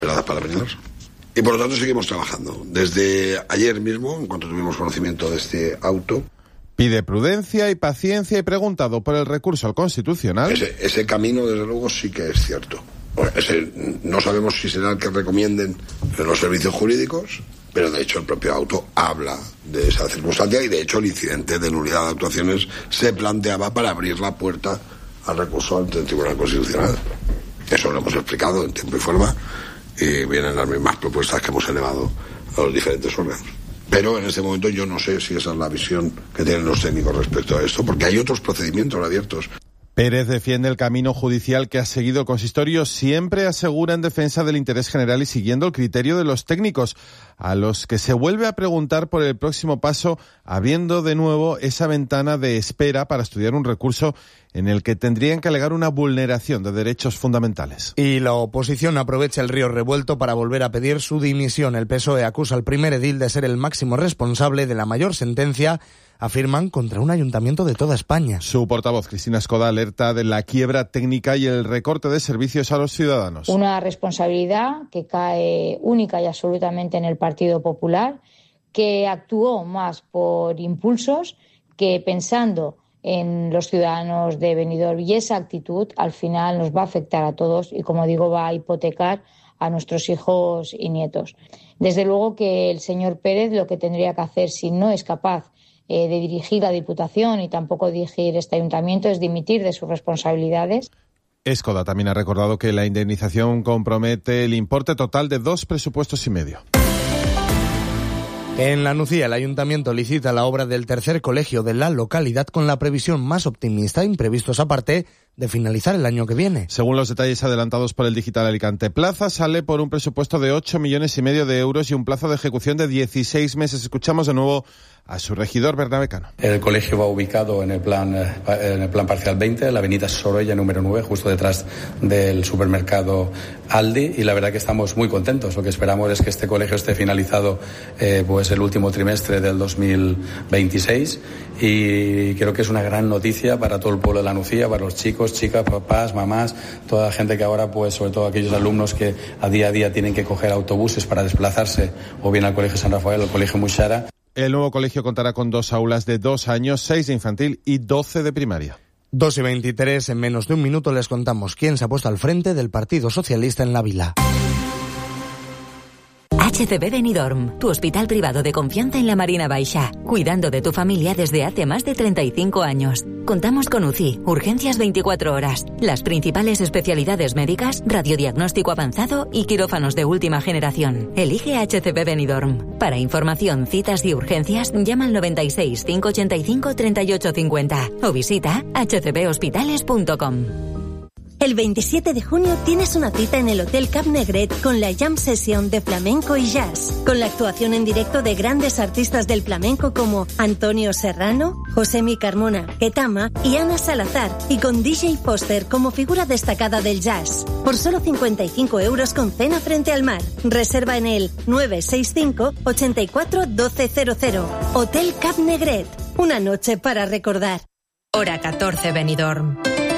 para Benidorm. Y por lo tanto seguimos trabajando. Desde ayer mismo, en cuanto tuvimos conocimiento de este auto, pide prudencia y paciencia y, preguntado por el recurso al Constitucional, Ese camino, desde luego, sí que es cierto. No sabemos si será el que recomienden los servicios jurídicos, pero de hecho el propio auto habla de esa circunstancia y de hecho el incidente de nulidad de actuaciones se planteaba para abrir la puerta al recurso ante el Tribunal Constitucional. Eso lo hemos explicado en tiempo y forma y vienen las mismas propuestas que hemos elevado a los diferentes órganos. Pero en este momento yo no sé si esa es la visión que tienen los técnicos respecto a esto, porque hay otros procedimientos abiertos. Pérez defiende el camino judicial que ha seguido el consistorio, siempre asegura en defensa del interés general y siguiendo el criterio de los técnicos, a los que se vuelve a preguntar por el próximo paso, abriendo de nuevo esa ventana de espera para estudiar un recurso en el que tendrían que alegar una vulneración de derechos fundamentales. Y la oposición aprovecha el río revuelto para volver a pedir su dimisión. El PSOE acusa al primer edil de ser el máximo responsable de la mayor sentencia, afirman, contra un ayuntamiento de toda España. Su portavoz, Cristina Escoda, alerta de la quiebra técnica y el recorte de servicios a los ciudadanos. Una responsabilidad que cae única y absolutamente en el Partido Popular, que actuó más por impulsos que pensando en los ciudadanos de Benidorm, y esa actitud al final nos va a afectar a todos y, como digo, va a hipotecar a nuestros hijos y nietos. Desde luego que el señor Pérez lo que tendría que hacer, si no es capaz de dirigir la Diputación y tampoco dirigir este ayuntamiento, es dimitir de sus responsabilidades. Escoda también ha recordado que la indemnización compromete el importe total de 2 presupuestos y medio. En La Nucía, el ayuntamiento licita la obra del tercer colegio de la localidad con la previsión más optimista, imprevistos aparte, de finalizar el año que viene. Según los detalles adelantados por el Digital Alicante Plaza, sale por un presupuesto de 8,5 millones de euros y un plazo de ejecución de 16 meses. Escuchamos de nuevo a su regidor, Bernabé Cano. El colegio va ubicado en el plan parcial 20, en la avenida Sorolla número 9, justo detrás del supermercado Aldi, y la verdad que estamos muy contentos. Lo que esperamos es que este colegio esté finalizado pues el último trimestre del 2026, y creo que es una gran noticia para todo el pueblo de La Nucía, para los chicos, chicas, papás, mamás, toda la gente que ahora, pues sobre todo aquellos alumnos que a día tienen que coger autobuses para desplazarse o bien al Colegio San Rafael o al Colegio Muxara. El nuevo colegio contará con 2 aulas de 2 años, 6 de infantil y 12 de primaria. 2:23, en menos de un minuto les contamos quién se ha puesto al frente del Partido Socialista en la Vila. HCB Benidorm, tu hospital privado de confianza en la Marina Baixa, cuidando de tu familia desde hace más de 35 años. Contamos con UCI, urgencias 24 horas, las principales especialidades médicas, radiodiagnóstico avanzado y quirófanos de última generación. Elige HCB Benidorm. Para información, citas y urgencias, llama al 96 585 3850 o visita hcbhospitales.com. El 27 de junio tienes una cita en el Hotel Cap Negret con la Jam Session de flamenco y jazz, con la actuación en directo de grandes artistas del flamenco como Antonio Serrano, Josemi Carmona, Ketama y Ana Salazar, y con DJ Foster como figura destacada del jazz. Por solo 55 euros con cena frente al mar. Reserva en el 965 84 1200. Hotel Cap Negret, una noche para recordar. Hora 14 Benidorm.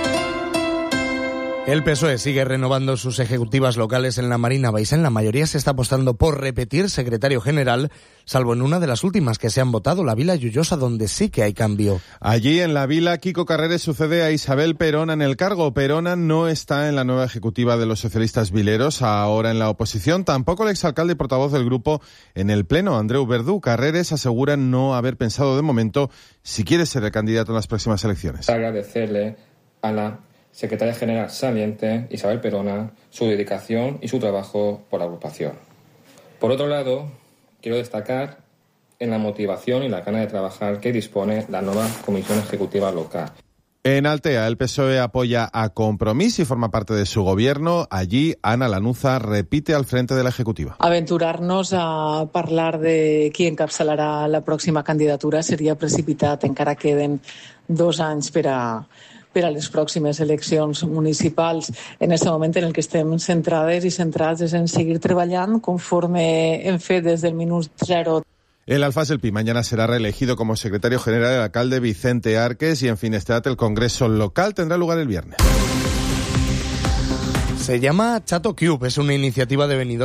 El PSOE sigue renovando sus ejecutivas locales en la Marina Baixa. En la mayoría se está apostando por repetir secretario general, salvo en una de las últimas que se han votado, la Vila Lloyosa, donde sí que hay cambio. Allí en la Vila, Kiko Carreres sucede a Isabel Perona en el cargo. Perona no está en la nueva ejecutiva de los socialistas vileros, ahora en la oposición. Tampoco el exalcalde y portavoz del grupo en el Pleno, Andreu Verdú. Carreres asegura no haber pensado de momento si quiere ser el candidato en las próximas elecciones. Agradecerle a la secretaria general saliente, Isabel Perona, su dedicación y su trabajo por la agrupación. Por otro lado, quiero destacar en la motivación y la gana de trabajar que dispone la nueva Comisión Ejecutiva Local. En Altea, el PSOE apoya a Compromís y forma parte de su gobierno. Allí, Ana Lanuza repite al frente de la Ejecutiva. Aventurar-nos a parlar de qui encapçalarà la pròxima candidatura seria precipitat. Encara queden 2 anys per a les pròximes eleccions municipals. En aquest moment en el que estem centrades i centrats és en seguir treballant conforme hem fet des del minut 0. El Alfaz del Pi mañana será reelegido como secretario general el alcalde Vicente Arques, y en Finestrat el Congreso local tendrá lugar el viernes. Se llama Chato Cube, es una iniciativa de Benidorm